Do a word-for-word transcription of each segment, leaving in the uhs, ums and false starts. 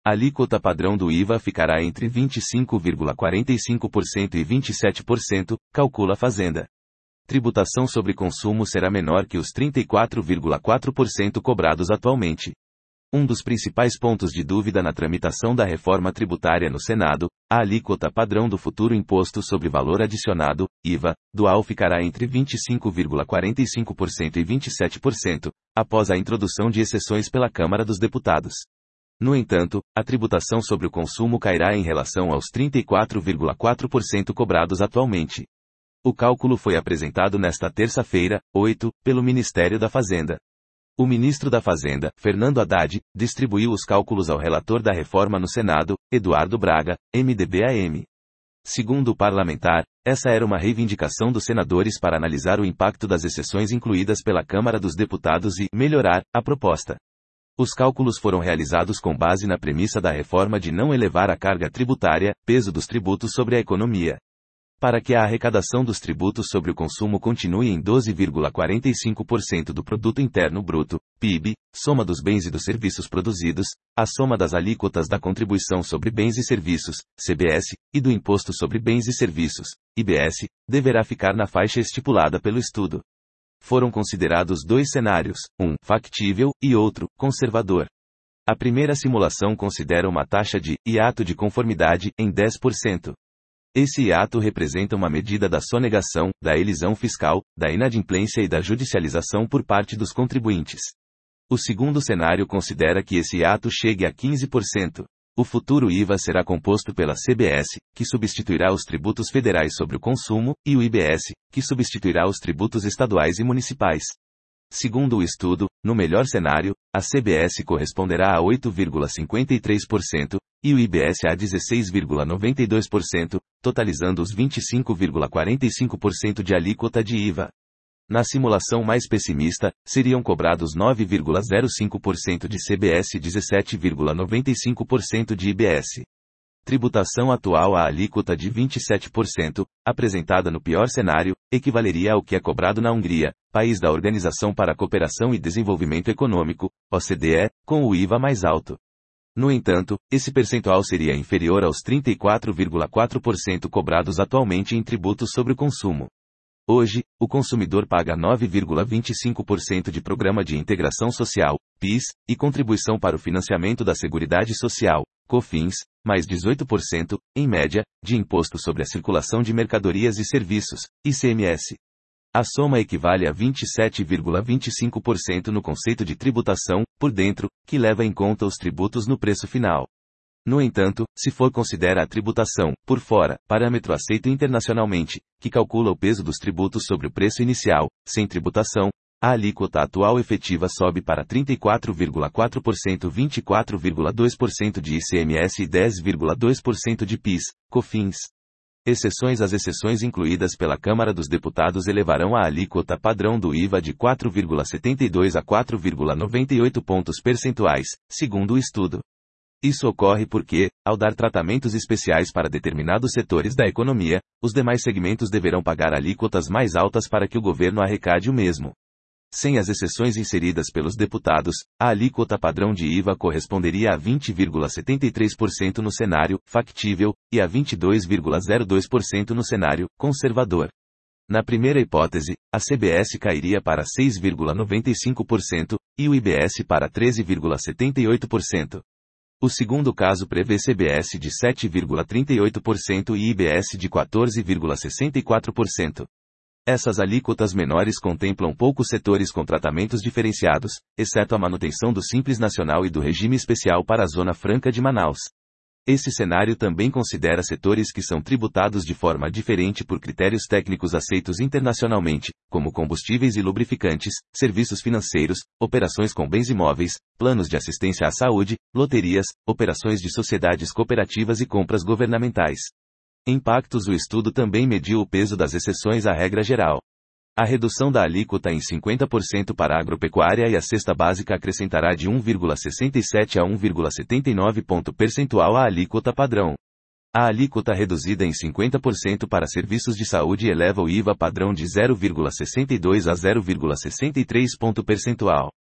A alíquota padrão do I V A ficará entre vinte e cinco vírgula quarenta e cinco por cento e vinte e sete por cento, calcula a Fazenda. Tributação sobre consumo será menor que os trinta e quatro vírgula quatro por cento cobrados atualmente. Um dos principais pontos de dúvida na tramitação da reforma tributária no Senado, a alíquota padrão do futuro Imposto sobre Valor Adicionado, I V A, dual ficará entre vinte e cinco vírgula quarenta e cinco por cento e vinte e sete por cento, após a introdução de exceções pela Câmara dos Deputados. No entanto, a tributação sobre o consumo cairá em relação aos trinta e quatro vírgula quatro por cento cobrados atualmente. O cálculo foi apresentado nesta terça-feira, oito, pelo Ministério da Fazenda. O ministro da Fazenda, Fernando Haddad, distribuiu os cálculos ao relator da reforma no Senado, Eduardo Braga, M D B A M. Segundo o parlamentar, essa era uma reivindicação dos senadores para analisar o impacto das exceções incluídas pela Câmara dos Deputados e melhorar a proposta. Os cálculos foram realizados com base na premissa da reforma de não elevar a carga tributária, peso dos tributos sobre a economia. Para que a arrecadação dos tributos sobre o consumo continue em doze vírgula quarenta e cinco por cento do Produto Interno Bruto, P I B, soma dos bens e dos serviços produzidos, a soma das alíquotas da Contribuição sobre Bens e Serviços, C B S, e do Imposto sobre Bens e Serviços, I B S, deverá ficar na faixa estipulada pelo estudo. Foram considerados dois cenários, um factível e outro conservador. A primeira simulação considera uma taxa de hiato de conformidade em dez por cento. Esse hiato representa uma medida da sonegação, da elisão fiscal, da inadimplência e da judicialização por parte dos contribuintes. O segundo cenário considera que esse hiato chegue a quinze por cento. O futuro I V A será composto pela C B S, que substituirá os tributos federais sobre o consumo, e o I B S, que substituirá os tributos estaduais e municipais. Segundo o estudo, no melhor cenário, a C B S corresponderá a oito vírgula cinquenta e três por cento, e o I B S a dezesseis vírgula noventa e dois por cento, totalizando os vinte e cinco vírgula quarenta e cinco por cento de alíquota de I V A. Na simulação mais pessimista, seriam cobrados nove vírgula zero cinco por cento de C B S e dezessete vírgula noventa e cinco por cento de I B S. Tributação atual à alíquota de vinte e sete por cento, apresentada no pior cenário, equivaleria ao que é cobrado na Hungria, país da Organização para a Cooperação e Desenvolvimento Econômico, O C D E, com o I V A mais alto. No entanto, esse percentual seria inferior aos trinta e quatro vírgula quatro por cento cobrados atualmente em tributos sobre o consumo. Hoje, o consumidor paga nove vírgula vinte e cinco por cento de Programa de Integração Social, P I S, e Contribuição para o Financiamento da Seguridade Social, COFINS, mais dezoito por cento, em média, de Imposto sobre a Circulação de Mercadorias e Serviços, I C M S. A soma equivale a vinte e sete vírgula vinte e cinco por cento no conceito de tributação, por dentro, que leva em conta os tributos no preço final. No entanto, se for considera a tributação, por fora, parâmetro aceito internacionalmente, que calcula o peso dos tributos sobre o preço inicial, sem tributação, a alíquota atual efetiva sobe para trinta e quatro vírgula quatro por cento, vinte e quatro vírgula dois por cento de I C M S e dez vírgula dois por cento de P I S, COFINS. Exceções As exceções incluídas pela Câmara dos Deputados elevarão a alíquota padrão do I V A de quatro vírgula setenta e dois a quatro vírgula noventa e oito pontos percentuais, segundo o estudo. Isso ocorre porque, ao dar tratamentos especiais para determinados setores da economia, os demais segmentos deverão pagar alíquotas mais altas para que o governo arrecade o mesmo. Sem as exceções inseridas pelos deputados, a alíquota padrão de I V A corresponderia a vinte vírgula setenta e três por cento no cenário factível e a vinte e dois vírgula zero dois por cento no cenário conservador. Na primeira hipótese, a C B S cairia para seis vírgula noventa e cinco por cento e o I B S para treze vírgula setenta e oito por cento. O segundo caso prevê C B S de sete vírgula trinta e oito por cento e I B S de quatorze vírgula sessenta e quatro por cento. Essas alíquotas menores contemplam poucos setores com tratamentos diferenciados, exceto a manutenção do Simples Nacional e do regime especial para a Zona Franca de Manaus. Esse cenário também considera setores que são tributados de forma diferente por critérios técnicos aceitos internacionalmente, como combustíveis e lubrificantes, serviços financeiros, operações com bens imóveis, planos de assistência à saúde, loterias, operações de sociedades cooperativas e compras governamentais. Impactos O estudo também mediu o peso das exceções à regra geral. A redução da alíquota em cinquenta por cento para a agropecuária e a cesta básica acrescentará de um vírgula sessenta e sete a um vírgula setenta e nove ponto percentual à alíquota padrão. A alíquota reduzida em cinquenta por cento para serviços de saúde eleva o I V A padrão de zero vírgula sessenta e dois a zero vírgula sessenta e três ponto percentual.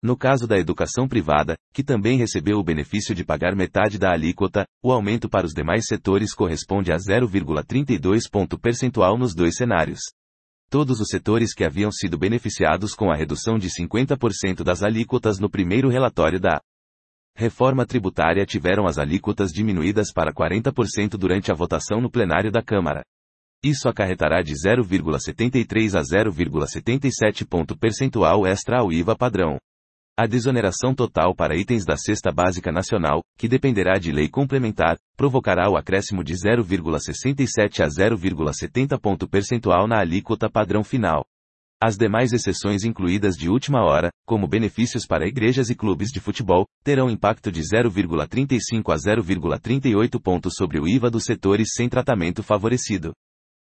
No caso da educação privada, que também recebeu o benefício de pagar metade da alíquota, o aumento para os demais setores corresponde a zero vírgula trinta e dois ponto percentual nos dois cenários. Todos os setores que haviam sido beneficiados com a redução de cinquenta por cento das alíquotas no primeiro relatório da reforma tributária tiveram as alíquotas diminuídas para quarenta por cento durante a votação no plenário da Câmara. Isso acarretará de zero vírgula setenta e três a zero vírgula setenta e sete ponto percentual extra ao I V A padrão. A desoneração total para itens da cesta básica nacional, que dependerá de lei complementar, provocará o acréscimo de zero vírgula sessenta e sete a zero vírgula setenta ponto percentual na alíquota padrão final. As demais exceções incluídas de última hora, como benefícios para igrejas e clubes de futebol, terão impacto de zero vírgula trinta e cinco a zero vírgula trinta e oito pontos sobre o I V A dos setores sem tratamento favorecido.